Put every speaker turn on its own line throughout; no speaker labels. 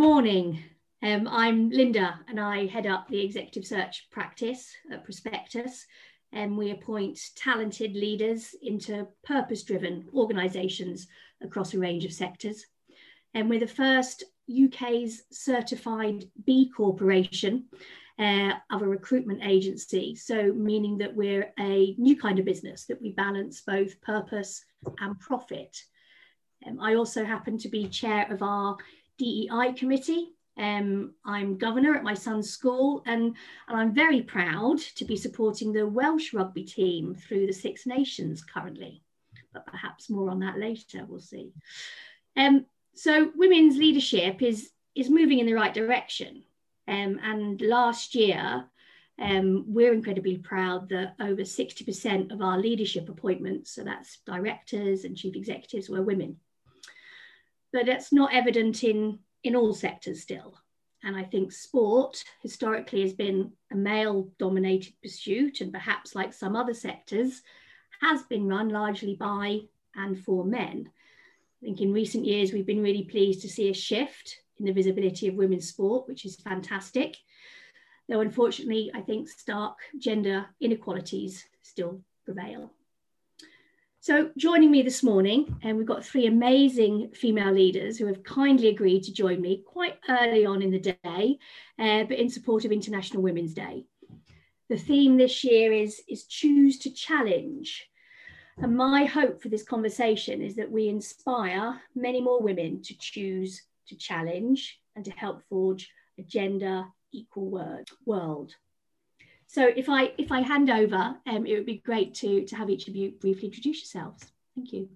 morning. I'm Linda and I head up the executive search practice at Prospectus, and we appoint talented leaders into purpose-driven organisations across a range of sectors. And we're the first UK's certified B Corporation of a recruitment agency. So meaning that we're a new kind of business, that we balance both purpose and profit. I also happen to be chair of our DEI committee. I'm governor at my son's school, and I'm very proud to be supporting the Welsh rugby team through the Six Nations currently, but perhaps more on that later, we'll see. So women's leadership is moving in the right direction. And last year, we're incredibly proud that over 60% of our leadership appointments, so that's directors and chief executives, were women. But that's not evident in all sectors still. And I think sport historically has been a male-dominated pursuit, and perhaps like some other sectors, has been run largely by and for men. I think in recent years, we've been really pleased to see a shift in the visibility of women's sport, which is fantastic. Though unfortunately, I think stark gender inequalities still prevail. So joining me this morning, and we've got three amazing female leaders who have kindly agreed to join me quite early on in the day, but in support of International Women's Day. The theme this year is Choose to Challenge. And my hope for this conversation is that we inspire many more women to choose to challenge and to help forge a gender equal world. So if I hand over, it would be great to have each of you briefly introduce yourselves. Thank you.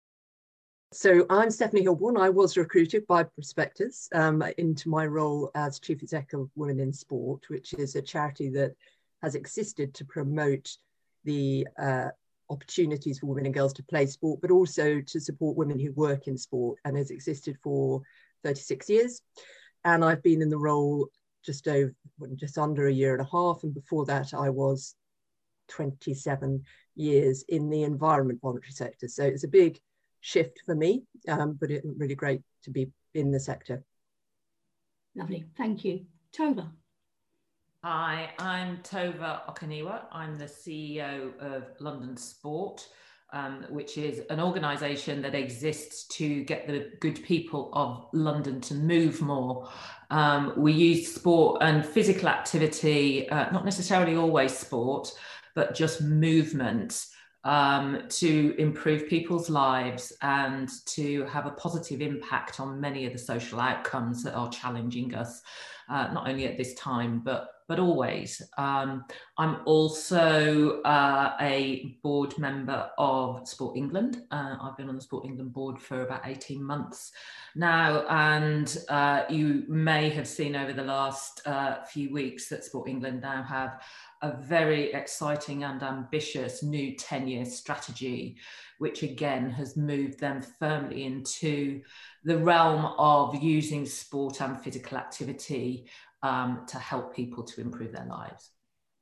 So I'm Stephanie Hilborn. I was recruited by Prospectus into my role as Chief Executive of Women in Sport, which is a charity that has existed to promote the opportunities for women and girls to play sport, but also to support women who work in sport, and has existed for 36 years. And I've been in the role just under a year and a half, and before that I was 27 years in the environment voluntary sector. So it's a big shift for me, but it's really great to be in the sector.
Lovely, thank you. Tova.
Hi, I'm Tova Okaniwa. I'm the CEO of London Sport, which is an organisation that exists to get the good people of London to move more. We use sport and physical activity, not necessarily always sport, but just movement, to improve people's lives and to have a positive impact on many of the social outcomes that are challenging us, not only at this time, but always. I'm also a board member of Sport England. I've been on the Sport England board for about 18 months now, and you may have seen over the last few weeks that Sport England now have a very exciting and ambitious new 10-year strategy, which again has moved them firmly into the realm of using sport and physical activity to help people to improve their lives.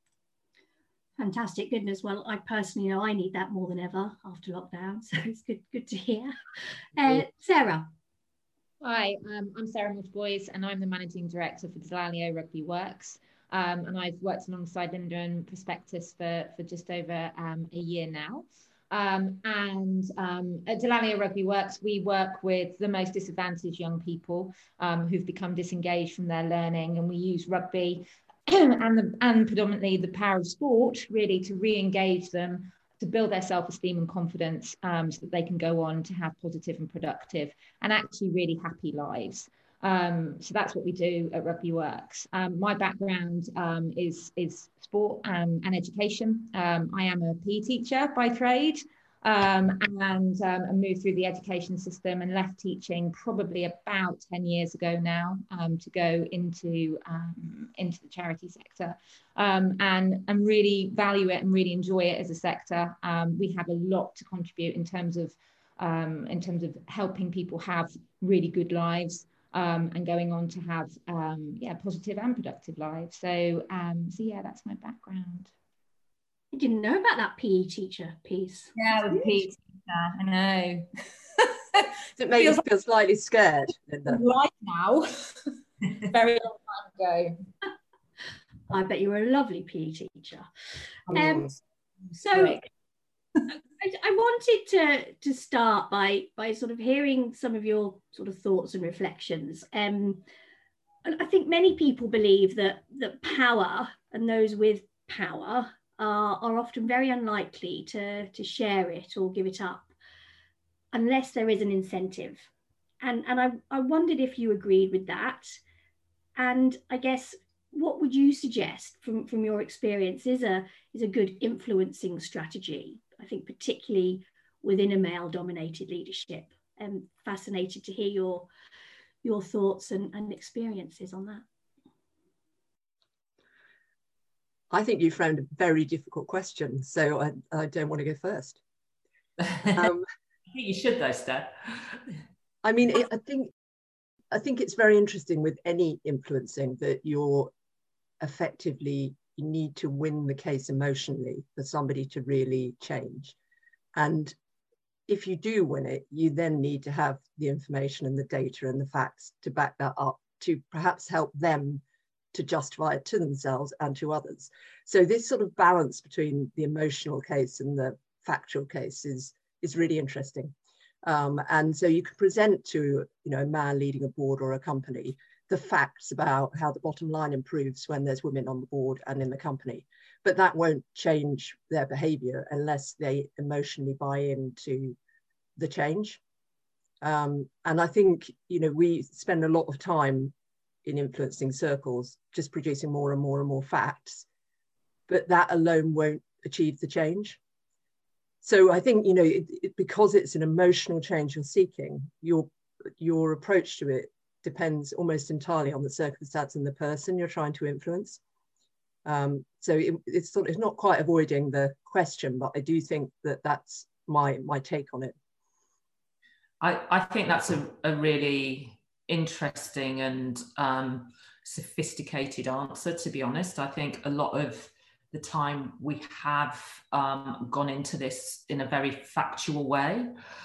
Fantastic, goodness. Well, I personally know I need that more than ever after lockdown, so it's good to hear. Sarah.
Hi, I'm Sarah Mortiboys, and I'm the Managing Director for Delanio Rugby Works. And I've worked alongside Linda and Prospectus for just over a year now. At Delanio Rugby Works, we work with the most disadvantaged young people who've become disengaged from their learning, and we use rugby and predominantly the power of sport really to re-engage them, to build their self-esteem and confidence, so that they can go on to have positive and productive and actually really happy lives. So that's what we do at Rugby Works. My background is sport and education. I am a PE teacher by trade, and moved through the education system and left teaching probably about 10 years ago now, to go into the charity sector, and really value it and really enjoy it as a sector. We have a lot to contribute in terms of helping people have really good lives. And going on to have positive and productive lives. So yeah, that's my background.
I didn't know about that PE teacher piece.
Yeah, I was a PE teacher, I know.
Does it make you feel slightly scared, Linda?
Right now, very long time ago.
I bet you were a lovely PE teacher. So I wanted to start by sort of hearing some of your sort of thoughts and reflections. And I think many people believe that power and those with power are often very unlikely to share it or give it up unless there is an incentive. And I wondered if you agreed with that. And I guess, what would you suggest from your experience is a good influencing strategy? I think particularly within a male-dominated leadership. I'm fascinated to hear your thoughts and experiences on that.
I think you framed a very difficult question, so I don't want to go first.
I think you should though, Steph.
I mean, I think it's very interesting with any influencing that you need to win the case emotionally for somebody to really change. And if you do win it, you then need to have the information and the data and the facts to back that up, to perhaps help them to justify it to themselves and to others. So this sort of balance between the emotional case and the factual case is really interesting. And so you can present to a man leading a board or a company the facts about how the bottom line improves when there's women on the board and in the company, but that won't change their behavior unless they emotionally buy into the change. And I think we spend a lot of time in influencing circles just producing more and more and more facts, but that alone won't achieve the change. So I think because it's an emotional change you're seeking, your approach to it depends almost entirely on the circumstance and the person you're trying to influence. So it's not quite avoiding the question, but I do think that's my take on it.
I think that's a really interesting and sophisticated answer, to be honest. I think a lot of the time we have gone into this in a very factual way.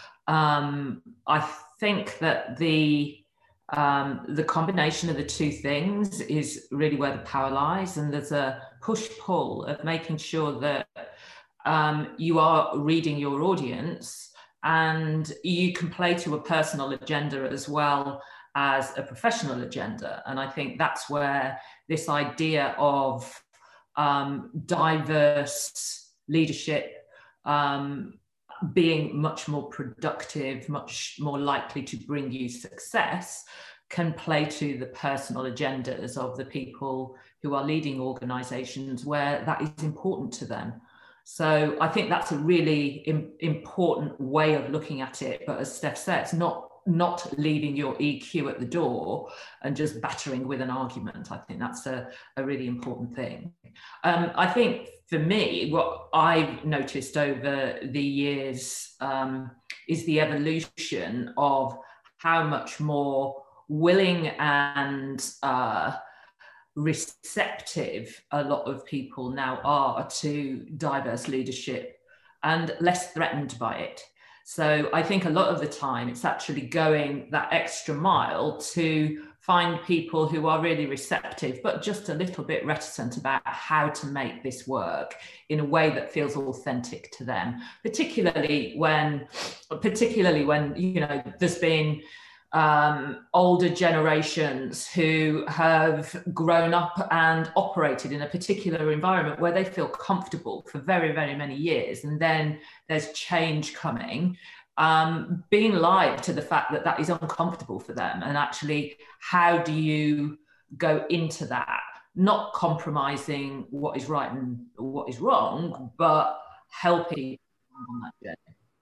I think that the combination of the two things is really where the power lies, and there's a push-pull of making sure that you are reading your audience and you can play to a personal agenda as well as a professional agenda. And I think that's where this idea of diverse leadership being much more productive, much more likely to bring you success, can play to the personal agendas of the people who are leading organizations where that is important to them. So I think that's a really important way of looking at it. But as Steph says, not leaving your EQ at the door and just battering with an argument. I think that's a really important thing. I think for me, what I've noticed over the years is the evolution of how much more willing and receptive a lot of people now are to diverse leadership and less threatened by it. So I think a lot of the time it's actually going that extra mile to find people who are really receptive, but just a little bit reticent about how to make this work in a way that feels authentic to them, particularly when there's been older generations who have grown up and operated in a particular environment where they feel comfortable for very, very many years. And then there's change coming, being alive to the fact that is uncomfortable for them. And actually, how do you go into that? Not compromising what is right and what is wrong, but helping on that journey.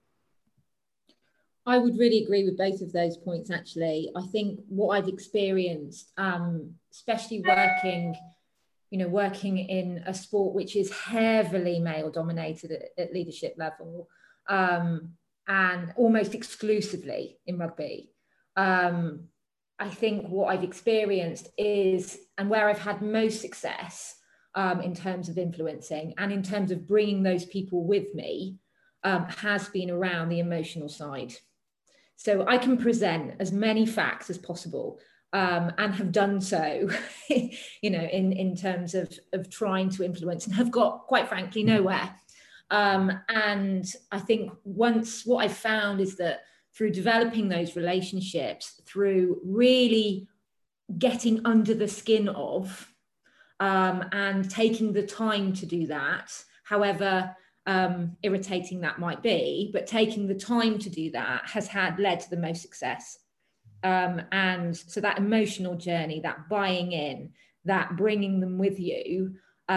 I would really agree with both of those points, actually. I think what I've experienced, especially working in a sport which is heavily male dominated at leadership level, and almost exclusively in rugby. I think what I've experienced is, and where I've had most success in terms of influencing and in terms of bringing those people with me, has been around the emotional side. So I can present as many facts as possible, and have done so, in terms of trying to influence, and have got, quite frankly, nowhere. And I think what I've found is that through developing those relationships, through really getting under the skin of, and taking the time to do that, however irritating that might be, but taking the time to do that has led to the most success. And so that emotional journey, that buying in, that bringing them with you,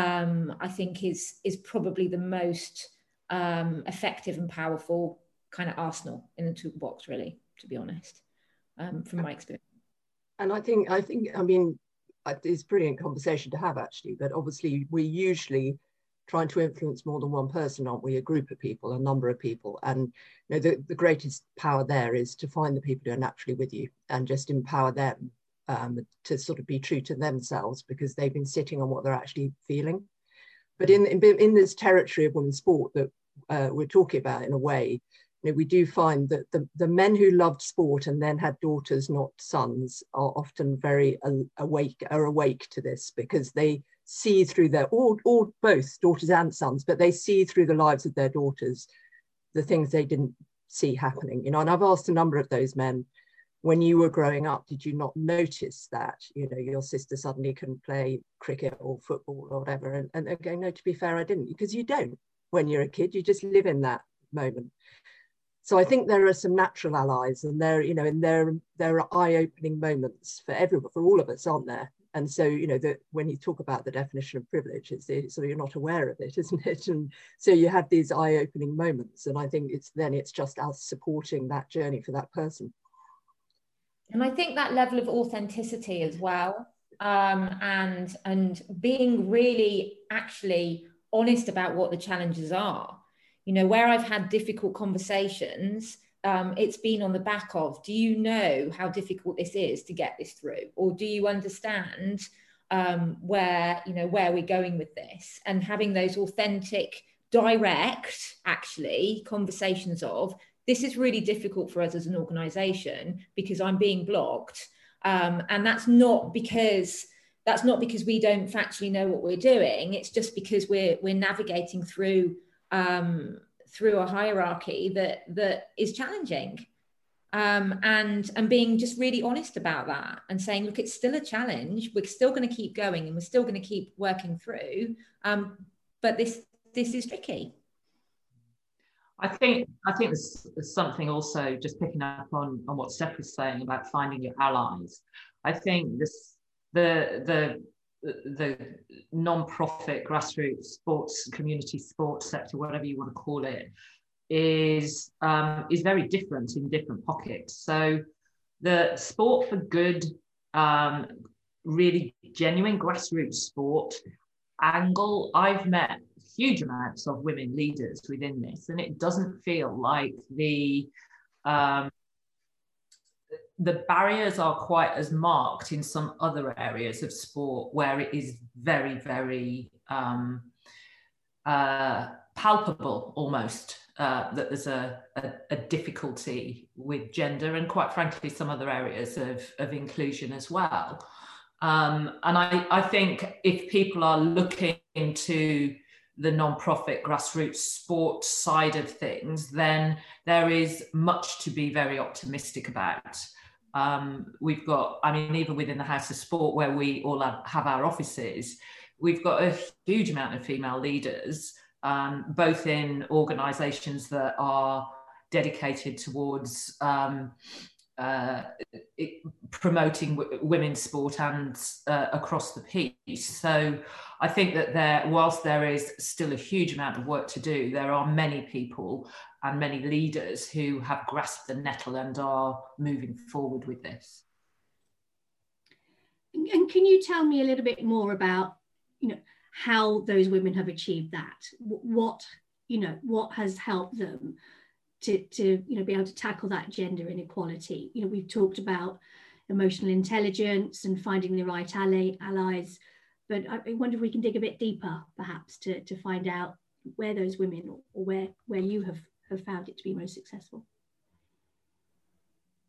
I think is probably the most effective and powerful kind of arsenal in the toolbox, really, to be honest, from my experience.
And I think, I mean, it's a brilliant conversation to have, actually, but obviously we're usually trying to influence more than one person, aren't we? A group of people, a number of people. And the greatest power there is to find the people who are naturally with you and just empower them to sort of be true to themselves, because they've been sitting on what they're actually feeling. But in this territory of women's sport that we're talking about, in a way, we do find that the men who loved sport and then had daughters, not sons, are often very awake to this, because they see through or both daughters and sons, but they see through the lives of their daughters the things they didn't see happening. And I've asked a number of those men, when you were growing up, did you not notice that your sister suddenly couldn't play cricket or football or whatever? And they're going, no, to be fair, I didn't. Because you don't. When you're a kid, you just live in that moment. So I think there are some natural allies, and there are eye-opening moments for everyone, for all of us, aren't there? And so, that when you talk about the definition of privilege, it's so you're not aware of it, isn't it? And so you have these eye-opening moments, and I think it's just us supporting that journey for that person.
And I think that level of authenticity as well, and being really actually honest about what the challenges are. Where I've had difficult conversations, it's been on the back of, do you know how difficult this is to get this through? Or do you understand where we're going with this? And having those authentic, direct, actually, conversations of, this is really difficult for us as an organisation because I'm being blocked. And that's not because we don't factually know what we're doing. It's just because we're navigating through a hierarchy that is challenging, and being just really honest about that and saying, look, it's still a challenge. We're still going to keep going, and we're still going to keep working through. But this is tricky.
I think there's something also, just picking up on what Steph was saying about finding your allies. I think the non-profit grassroots sports, community sports sector, whatever you want to call it, is very different in different pockets. So the sport for good, really genuine grassroots sport angle, I've met huge amounts of women leaders within this, and it doesn't feel like the barriers are quite as marked in some other areas of sport, where it is very, very palpable almost, that there's a difficulty with gender, and quite frankly some other areas of inclusion as well. And I think if people are looking into the non-profit grassroots sports side of things, then there is much to be very optimistic about. We've got, even within the House of Sport, where we all have our offices, we've got a huge amount of female leaders, both in organisations that are dedicated towards promoting women's sport and across the piece. So I think that whilst there is still a huge amount of work to do, there are many people and many leaders who have grasped the nettle and are moving forward with this.
And can you tell me a little bit more about, how those women have achieved that? What has helped them to be able to tackle that gender inequality? We've talked about emotional intelligence and finding the right allies, but I wonder if we can dig a bit deeper, perhaps, to find out where those women, or where you have found it to be most successful.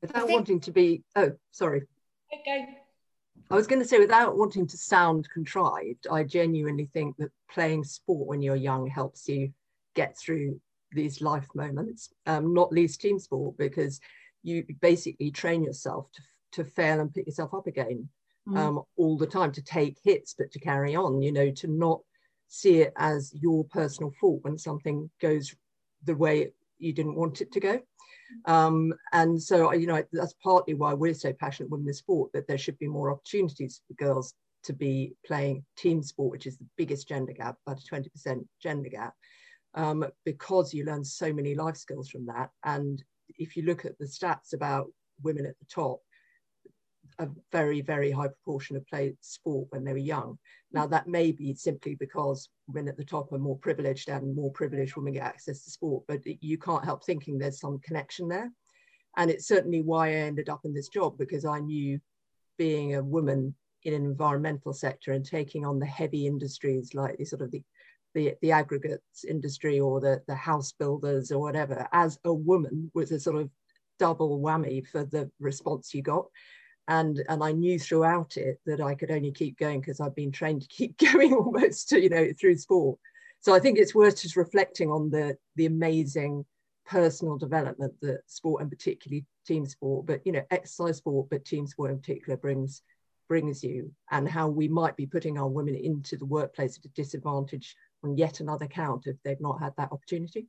without wanting to be, oh, sorry.
Okay.
I was going to say, without wanting to sound contrived, I genuinely think that playing sport when you're young helps you get through these life moments, not least team sport, because you basically train yourself to fail and pick yourself up again all the time, to take hits, but to carry on, you know, to not see it as your personal fault when something goes the way you didn't want it to go. And so, you know, that's partly why we're so passionate women in sport, that there should be more opportunities for girls to be playing team sport, which is the biggest gender gap, about a 20% gender gap, because you learn so many life skills from that. And if you look at the stats about women at the top, a very, very high proportion have played sport when they were young. Now, that may be simply because women at the top are more privileged, and more privileged women get access to sport, but you can't help thinking there's some connection there. And it's certainly why I ended up in this job, because I knew, being a woman in an environmental sector and taking on the heavy industries like the aggregates industry or the house builders or whatever, as a woman, was a sort of double whammy for the response you got. And I knew throughout it that I could only keep going because I've been trained to keep going almost, you know, through sport. So I think it's worth just reflecting on the amazing personal development that sport, and particularly team sport, but, you know, exercise sport, but team sport in particular brings you, and how we might be putting our women into the workplace at a disadvantage on yet another count if they've not had that opportunity.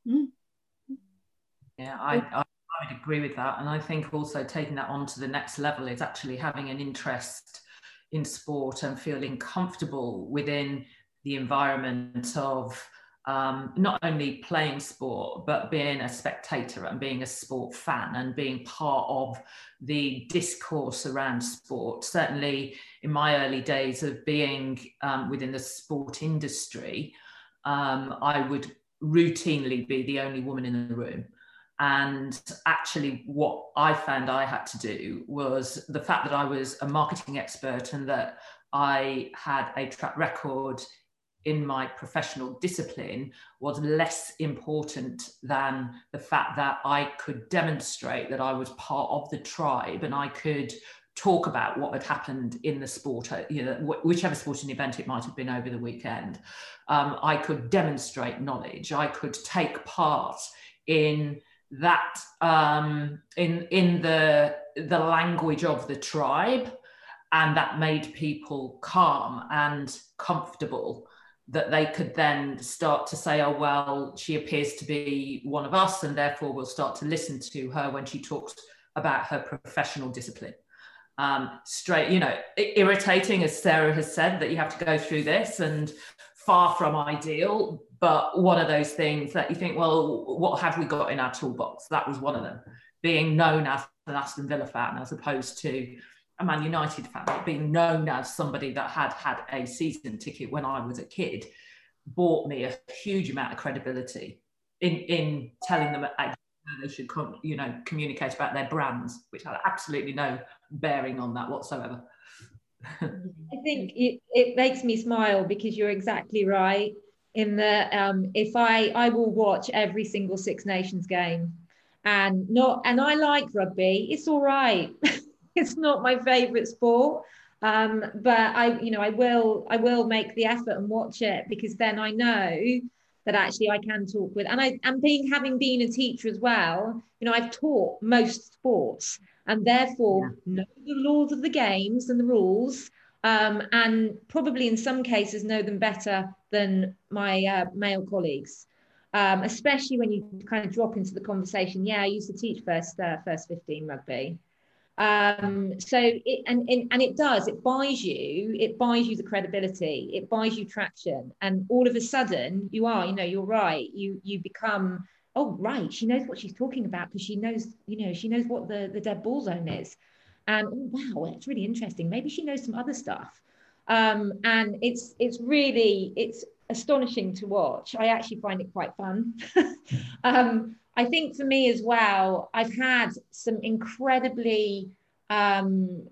Yeah, I would agree with that. And I think also taking that on to the next level is actually having an interest in sport and feeling comfortable within the environment of not only playing sport, but being a spectator and being a sport fan and being part of the discourse around sport. Certainly in my early days of being within the sport industry, I would routinely be the only woman in the room. And actually what I found I had to do was, the fact that I was a marketing expert and that I had a track record in my professional discipline was less important than the fact that I could demonstrate that I was part of the tribe and I could talk about what had happened in the sport, you know, whichever sporting event it might have been over the weekend. I could demonstrate knowledge. I could take part in that, in the language of the tribe, and that made people calm and comfortable, that they could then start to say, oh, well, she appears to be one of us, and therefore we'll start to listen to her when she talks about her professional discipline. Straight, you know, irritating, as Sarah has said, that you have to go through this, and far from ideal, but one of those things that you think, well, what have we got in our toolbox? That was one of them, being known as an Aston Villa fan as opposed to a Man United fan, being known as somebody that had had a season ticket when I was a kid, bought me a huge amount of credibility in telling them how they should, you know, communicate about their brands, which had absolutely no bearing on that whatsoever.
I think it makes me smile because you're exactly right in that if I will watch every single Six Nations game, and I like rugby. It's all right. It's not my favorite sport, but I will make the effort and watch it, because then I know that actually I can talk with, and having been a teacher as well, you know, I've taught most sports and therefore know the laws of the games and the rules, and probably in some cases know them better than my male colleagues. Especially when you kind of drop into the conversation. Yeah, I used to teach first 15 rugby. So it buys you the credibility, it buys you traction, and all of a sudden you're right, you become, oh right, she knows what she's talking about because she knows what the dead ball zone is, and oh, wow, it's really interesting, maybe she knows some other stuff, and it's astonishing to watch. I actually find it quite fun. I think for me as well, I've had some incredibly, I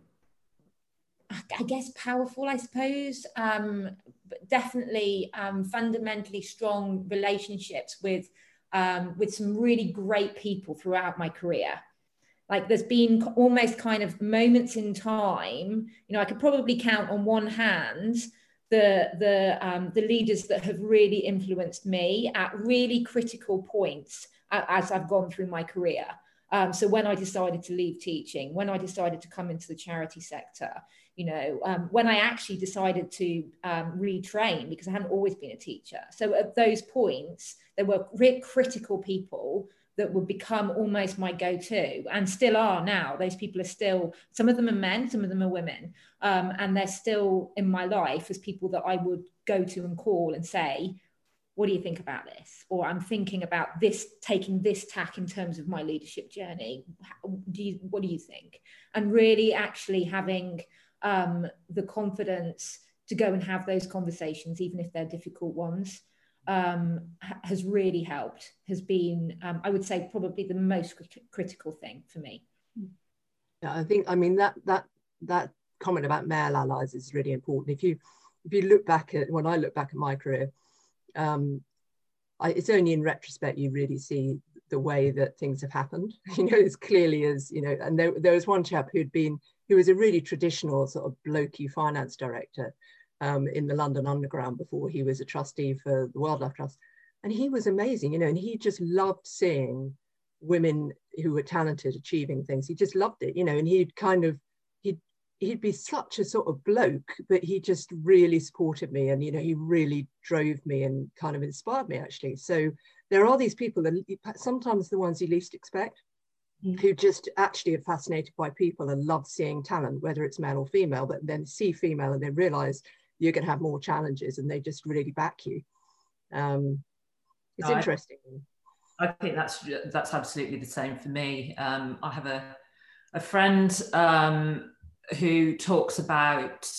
guess, powerful, I suppose, but definitely fundamentally strong relationships with some really great people throughout my career. Like there's been almost kind of moments in time, you know, I could probably count on one hand the leaders that have really influenced me at really critical points as I've gone through my career. So when I decided to leave teaching, when I decided to come into the charity sector, you know, when I actually decided to retrain because I hadn't always been a teacher. So at those points, there were critical people that would become almost my go-to, and still are now. Those people are still, some of them are men, some of them are women, and they're still in my life as people that I would go to and call and say, what do you think about this? Or I'm thinking about this, taking this tack in terms of my leadership journey. What do you think? And really actually having the confidence to go and have those conversations, even if they're difficult ones, has really helped, has been, I would say, probably the most critical thing for me.
Yeah, I think, I mean, that comment about male allies is really important. If you look back at, when I look back at my career, it's only in retrospect you really see the way that things have happened, you know, as clearly as, you know. And there was one chap who was a really traditional sort of blokey finance director in the London Underground before he was a trustee for the Wildlife Trust. And he was amazing, you know, and he just loved seeing women who were talented achieving things. He just loved it, you know, and he'd be such a sort of bloke, but he just really supported me, and, you know, he really drove me and kind of inspired me, actually. So there are these people that sometimes the ones you least expect, who just actually are fascinated by people and love seeing talent, whether it's male or female, but then see female and they realize you're going to have more challenges and they just really back you. It's interesting.
I think that's absolutely the same for me. I have a friend who talks about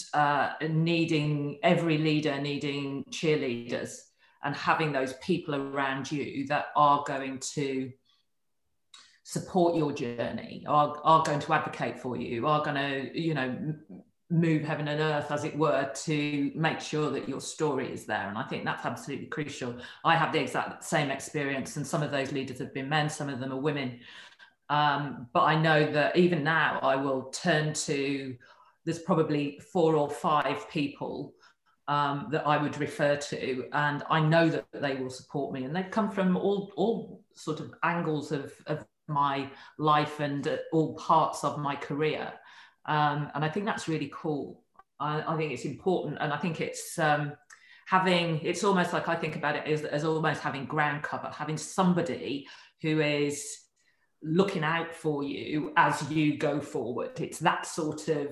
every leader needing cheerleaders, and having those people around you that are going to support your journey, are going to advocate for you, are going to, you know, move heaven and earth, as it were, to make sure that your story is there. And I think that's absolutely crucial. I have the exact same experience, and some of those leaders have been men, some of them are women. But I know that even now I will turn to, there's probably 4 or 5 people that I would refer to, and I know that they will support me, and they come from all sort of angles of my life and all parts of my career. And I think that's really cool. I think it's important, and I think it's it's almost like, I think about it as almost having ground cover, having somebody who is looking out for you as you go forward. It's that sort of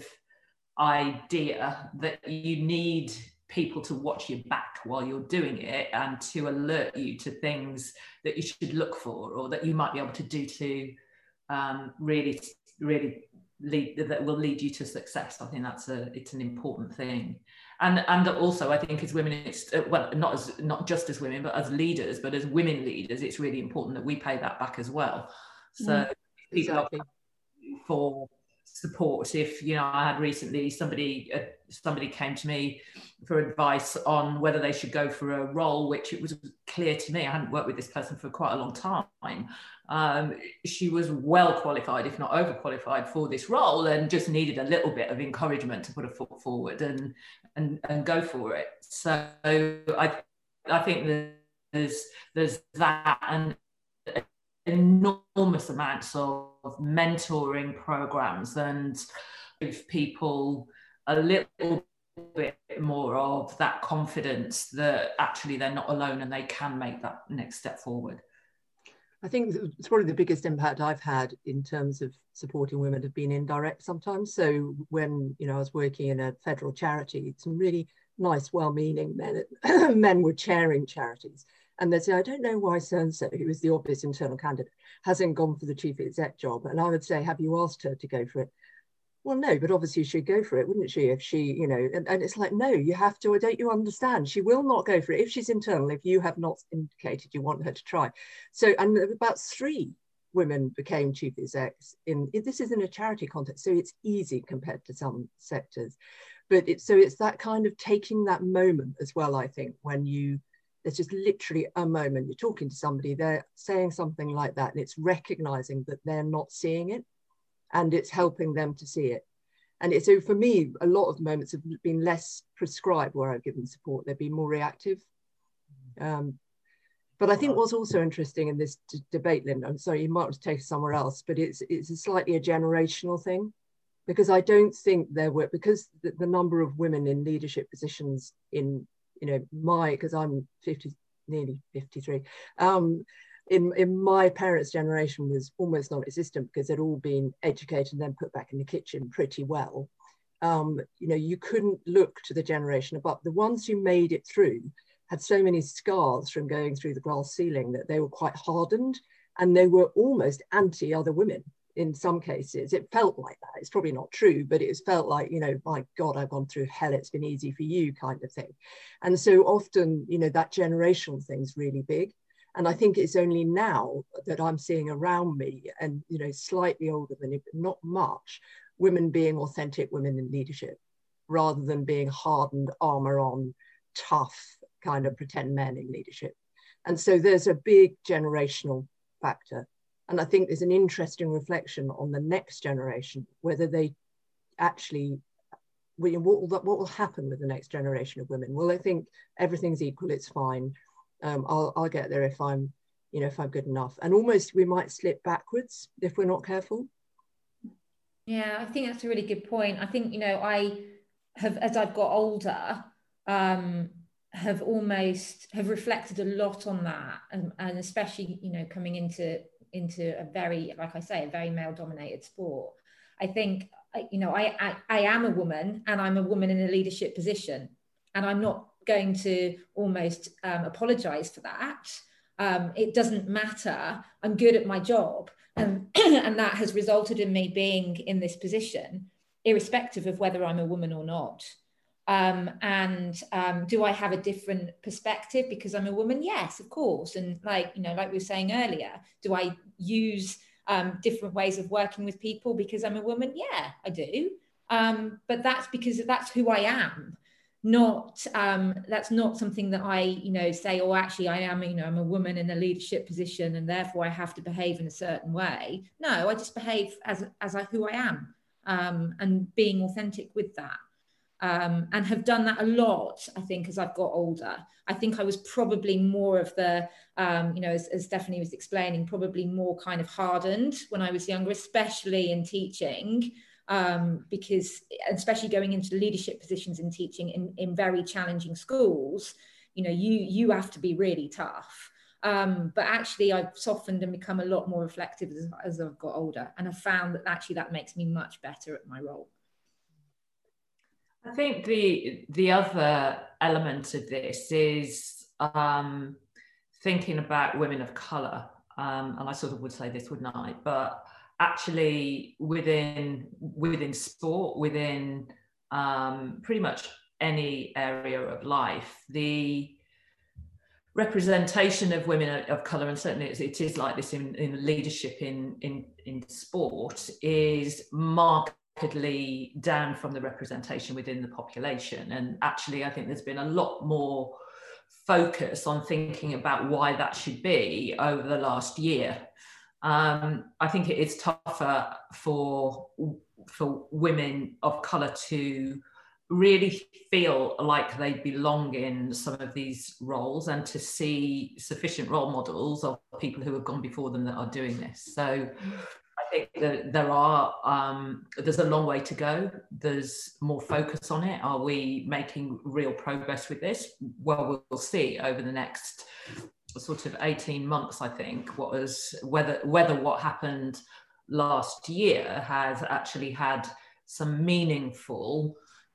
idea that you need people to watch your back while you're doing it, and to alert you to things that you should look for, or that you might be able to do to really that will lead you to success. I think it's an important thing. And also, I think as women, it's well, not just as women, but as leaders, but as women leaders, it's really important that we pay that back as well. So exactly. For support, if, you know, I had recently somebody came to me for advice on whether they should go for a role, which it was clear to me, I hadn't worked with this person for quite a long time. She was well qualified, if not overqualified, for this role, and just needed a little bit of encouragement to put a foot forward and go for it. So I think there's that, and enormous amounts of mentoring programs, and give people a little bit more of that confidence that actually they're not alone and they can make that next step forward.
I think it's probably the biggest impact I've had in terms of supporting women have been indirect sometimes. So when, you know, I was working in a federal charity, some really nice, well-meaning men were chairing charities. And they'd say, I don't know why so-and-so, who was the obvious internal candidate, hasn't gone for the chief exec job. And I would say, have you asked her to go for it? Well, no, but obviously she'd go for it, wouldn't she? If she, you know, and it's like, no, you have to, or don't you understand? She will not go for it if she's internal, if you have not indicated you want her to try. So, and about 3 women became chief execs this is in a charity context, so it's easy compared to some sectors. But it's that kind of taking that moment as well, I think, when there's just literally a moment, you're talking to somebody, they're saying something like that, and it's recognizing that they're not seeing it. and it's helping them to see it. And so for me, a lot of moments have been less prescribed where I've given support. They've been more reactive. But I think what's also interesting in this debate, Linda, I'm sorry, you might want to take it somewhere else, but it's a generational thing, because I don't think there were, because the number of women in leadership positions in, because I'm 50, nearly 53, in my parents' generation was almost non-existent, because they'd all been educated and then put back in the kitchen pretty well. You couldn't look to the generation above. The ones who made it through had so many scars from going through the glass ceiling that they were quite hardened, and they were almost anti other women in some cases. It felt like that. It's probably not true, but it felt like, my God, I've gone through hell, it's been easy for you kind of thing. And so often, that generational thing's really big. And I think it's only now that I'm seeing around me, and, slightly older than me, but not much, women being authentic women in leadership, rather than being hardened, armor on, tough, kind of pretend men in leadership. And so there's a big generational factor. And I think there's an interesting reflection on the next generation, whether they actually, what will happen with the next generation of women? Will they think everything's equal, it's fine, I'll get there if I'm good enough? And almost we might slip backwards if we're not careful.
Yeah, I think that's a really good point. I think, I have, as I've got older, have reflected a lot on that, and especially coming into a very, like I say, a very male dominated sport. I think I am a woman, and I'm a woman in a leadership position, and I'm not going to almost apologize for that. It doesn't matter. I'm good at my job, and and that has resulted in me being in this position irrespective of whether I'm a woman or not. Do I have a different perspective because I'm a woman? Yes, of course. And like we were saying earlier, do I use different ways of working with people because I'm a woman? Yeah, I do. But that's because that's who I am. That's not something that I say, oh, actually I am, I'm a woman in a leadership position and therefore I have to behave in a certain way. No, I just behave as who I am, and being authentic with that. And have done that a lot, I think, as I've got older. I think I was probably more of the, as Stephanie was explaining, probably more kind of hardened when I was younger, especially in teaching, because especially going into leadership positions in teaching in very challenging schools, you have to be really tough. But actually I've softened and become a lot more reflective as I've got older. And I've found that actually that makes me much better at my role.
I think the other element of this is thinking about women of colour, and I sort of would say this, wouldn't I? But actually within sport, within pretty much any area of life, the representation of women of colour, and certainly it is like this in leadership in sport, is markedly down from the representation within the population. And actually I think there's been a lot more focus on thinking about why that should be over the last year. I think it is tougher for women of colour to really feel like they belong in some of these roles, and to see sufficient role models of people who have gone before them that are doing this. So I think that there's a long way to go. There's more focus on it. Are we making real progress with this? Well, we'll see over the next sort of 18 months, I think, whether what happened last year has actually had some meaningful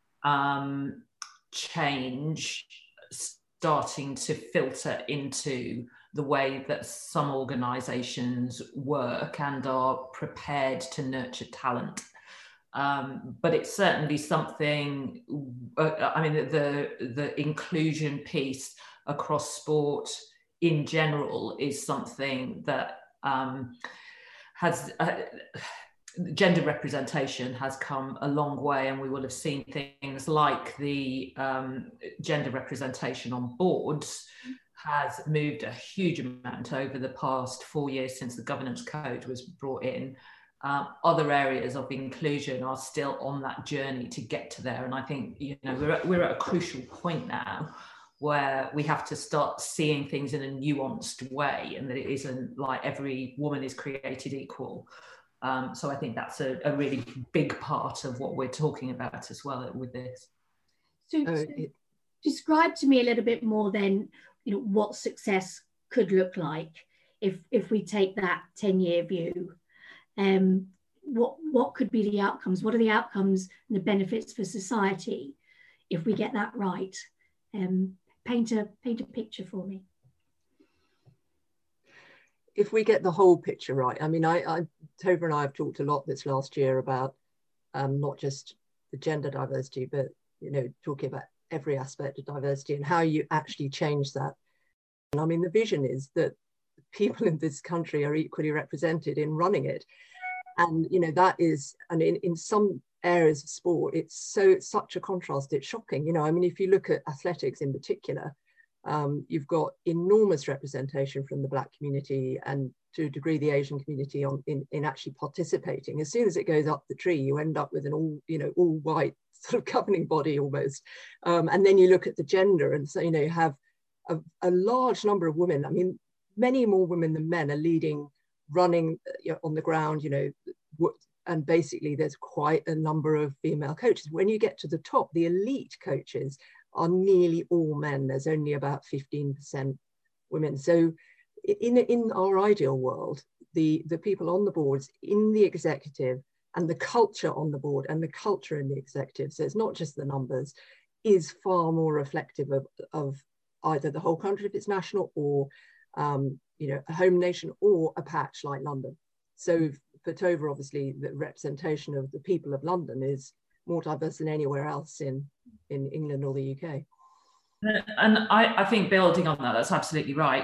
change starting to filter into the way that some organisations work and are prepared to nurture talent. But it's certainly something, the inclusion piece across sport in general is something that has... gender representation has come a long way, and we will have seen things like the gender representation on boards has moved a huge amount over the past 4 years since the governance code was brought in. Other areas of inclusion are still on that journey to get to there. And I think, you know, we're at a crucial point now where we have to start seeing things in a nuanced way, and that it isn't like every woman is created equal. So I think that's a really big part of what we're talking about as well with this.
So describe to me a little bit more then, you know, what success could look like if we take that 10-year view. What could be the outcomes? What are the outcomes and the benefits for society if we get that right? Paint a picture for me.
If we get the whole picture right, I mean, Tova and I have talked a lot this last year about not just the gender diversity, but, you know, talking about every aspect of diversity and how you actually change that. And I mean, the vision is that people in this country are equally represented in running it. And, you know, that is, and in some areas of sport, it's such a contrast, it's shocking. You know, I mean, if you look at athletics in particular, you've got enormous representation from the Black community and to a degree the Asian community in actually participating. As soon as it goes up the tree, you end up with an all white sort of governing body almost. And then you look at the gender, and so, you know, you have a large number of women. I mean, many more women than men are leading, running, you know, on the ground, you know, and basically there's quite a number of female coaches. When you get to the top, the elite coaches are nearly all men. There's only about 15% women. So in our ideal world, the people on the boards, in the executive, and the culture on the board and the culture in the executive, so it's not just the numbers, is far more reflective of either the whole country if it's national, or you know, a home nation, or a patch like London. So for Tova, obviously, the representation of the people of London is more diverse than anywhere else in England or the UK.
And I think building on that, that's absolutely right,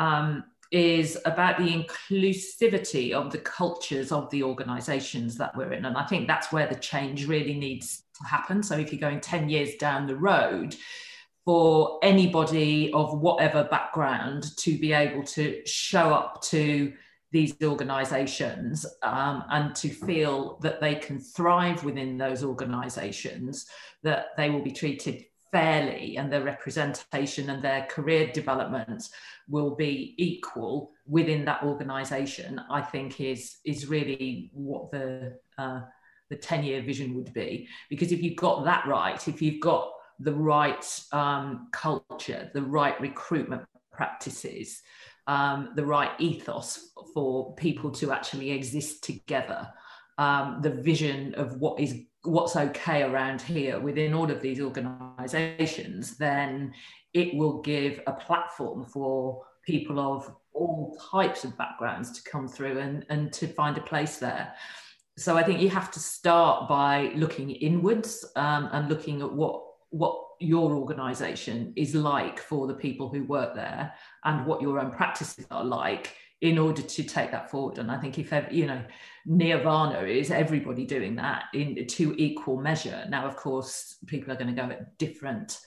is about the inclusivity of the cultures of the organisations that we're in. And I think that's where the change really needs to happen. So if you're going 10 years down the road, for anybody of whatever background to be able to show up to these organisations and to feel that they can thrive within those organisations, that they will be treated fairly and their representation and their career development will be equal within that organisation, I think is really what the 10-year vision would be. Because if you've got that right, if you've got the right culture, the right recruitment practices, the right ethos for people to actually exist together, the vision of what's okay around here within all of these organisations, then it will give a platform for people of all types of backgrounds to come through and to find a place there. So I think you have to start by looking inwards and looking at what your organisation is like for the people who work there and what your own practices are like in order to take that forward. And I think if, you know, nirvana is everybody doing that to equal measure. Now, of course, people are going to go at different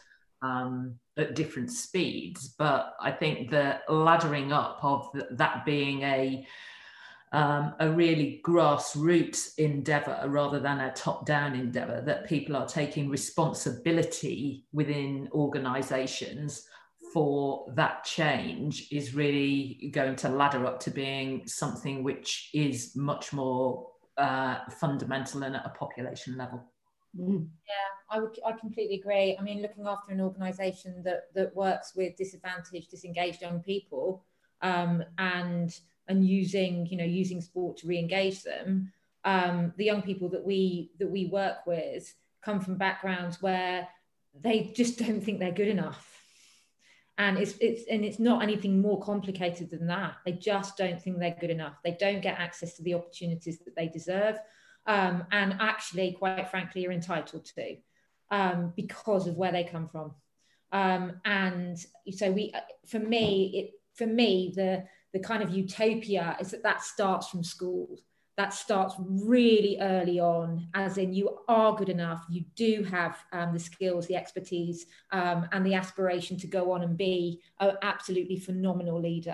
speeds, but I think the laddering up of that being a really grassroots endeavour rather than a top-down endeavour, that people are taking responsibility within organisations for that change, is really going to ladder up to being something which is much more fundamental and at a population level.
Yeah, I completely agree. I mean, looking after an organisation that works with disadvantaged, disengaged young people, and using sport to re-engage them. The young people that we work with come from backgrounds where they just don't think they're good enough. And it's not anything more complicated than that. They just don't think they're good enough. They don't get access to the opportunities that they deserve, and actually, quite frankly, are entitled to, because of where they come from. And so for me, the kind of utopia is that starts from school. That starts really early on, as in you are good enough, you do have the skills, the expertise, and the aspiration to go on and be an absolutely phenomenal leader.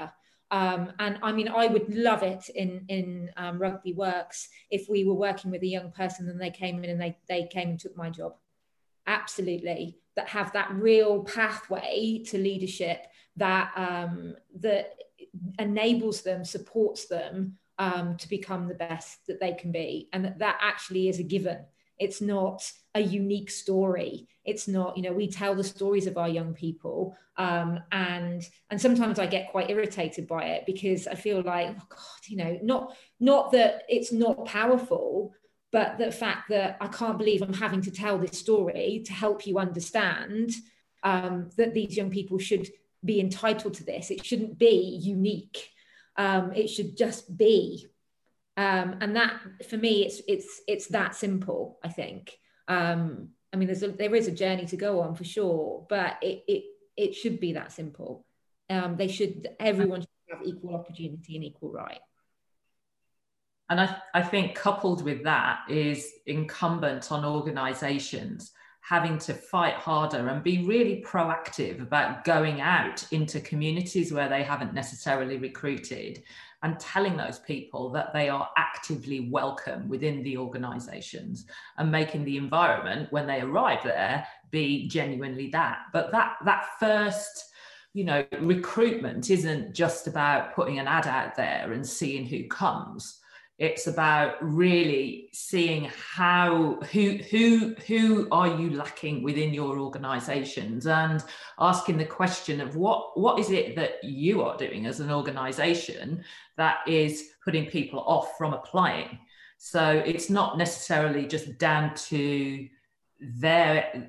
And I mean, I would love it in Rugby Works if we were working with a young person and they came in and they came and took my job. Absolutely, that have that real pathway to leadership that that enables them, supports them to become the best that they can be, and that actually is a given. It's not a unique story. It's not, you know, we tell the stories of our young people, and sometimes I get quite irritated by it because I feel like, oh God, you know, not that it's not powerful, but the fact that I can't believe I'm having to tell this story to help you understand that these young people should be entitled to this. It shouldn't be unique. It should just be. And that, for me, it's that simple, I think. I mean, there is a journey to go on for sure, but it should be that simple. Everyone should have equal opportunity and equal right.
And I think coupled with that is incumbent on organisations having to fight harder and be really proactive about going out into communities where they haven't necessarily recruited and telling those people that they are actively welcome within the organisations and making the environment when they arrive there be genuinely that. But that first, you know, recruitment isn't just about putting an ad out there and seeing who comes. It's about really seeing who are you lacking within your organisations, and asking the question of what is it that you are doing as an organisation that is putting people off from applying. So it's not necessarily just down to their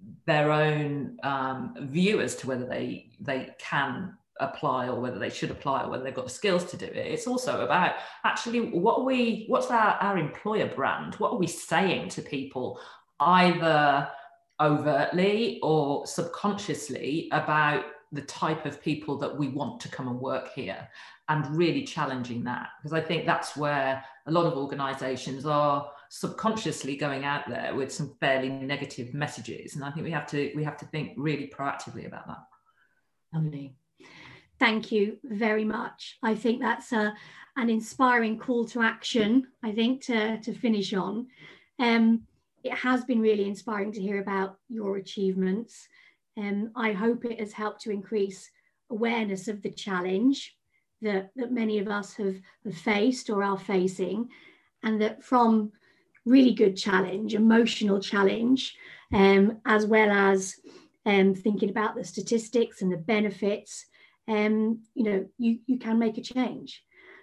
own view as to whether they can apply or whether they should apply or whether they've got the skills to do it. It's also about actually what's our employer brand? What are we saying to people, either overtly or subconsciously, about the type of people that we want to come and work here, and really challenging that? Because I think that's where a lot of organisations are subconsciously going out there with some fairly negative messages, and I think we have to think really proactively about that.
Lovely. Thank you very much. I think that's an inspiring call to action, I think, to finish on. It has been really inspiring to hear about your achievements. I hope it has helped to increase awareness of the challenge that many of us have faced or are facing, and that from really good challenge, emotional challenge, as well as thinking about the statistics and the benefits, you know, you can make a change.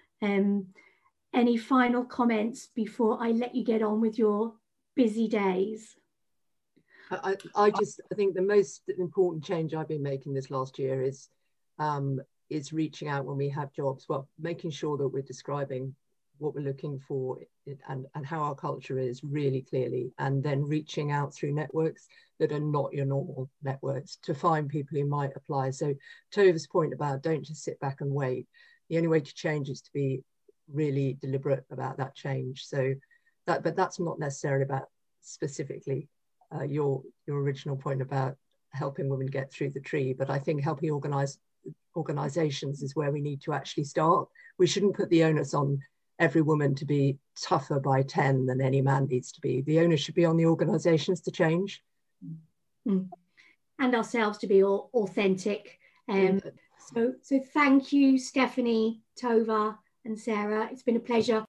Any final comments before I let you get on with your busy days?
I think the most important change I've been making this last year is reaching out when we have jobs, well, making sure that we're describing what we're looking for and how our culture is really clearly, and then reaching out through networks that are not your normal networks to find people who might apply. So Tova's point about don't just sit back and wait. The only way to change is to be really deliberate about that change. So but that's not necessarily about specifically your original point about helping women get through the tree, but I think helping organisations is where we need to actually start. We shouldn't put the onus on every woman to be tougher by 10 than any man needs to be. The onus should be on the organisations to change.
And ourselves to be authentic. So thank you, Stephanie, Tova and Sarah. It's been a pleasure.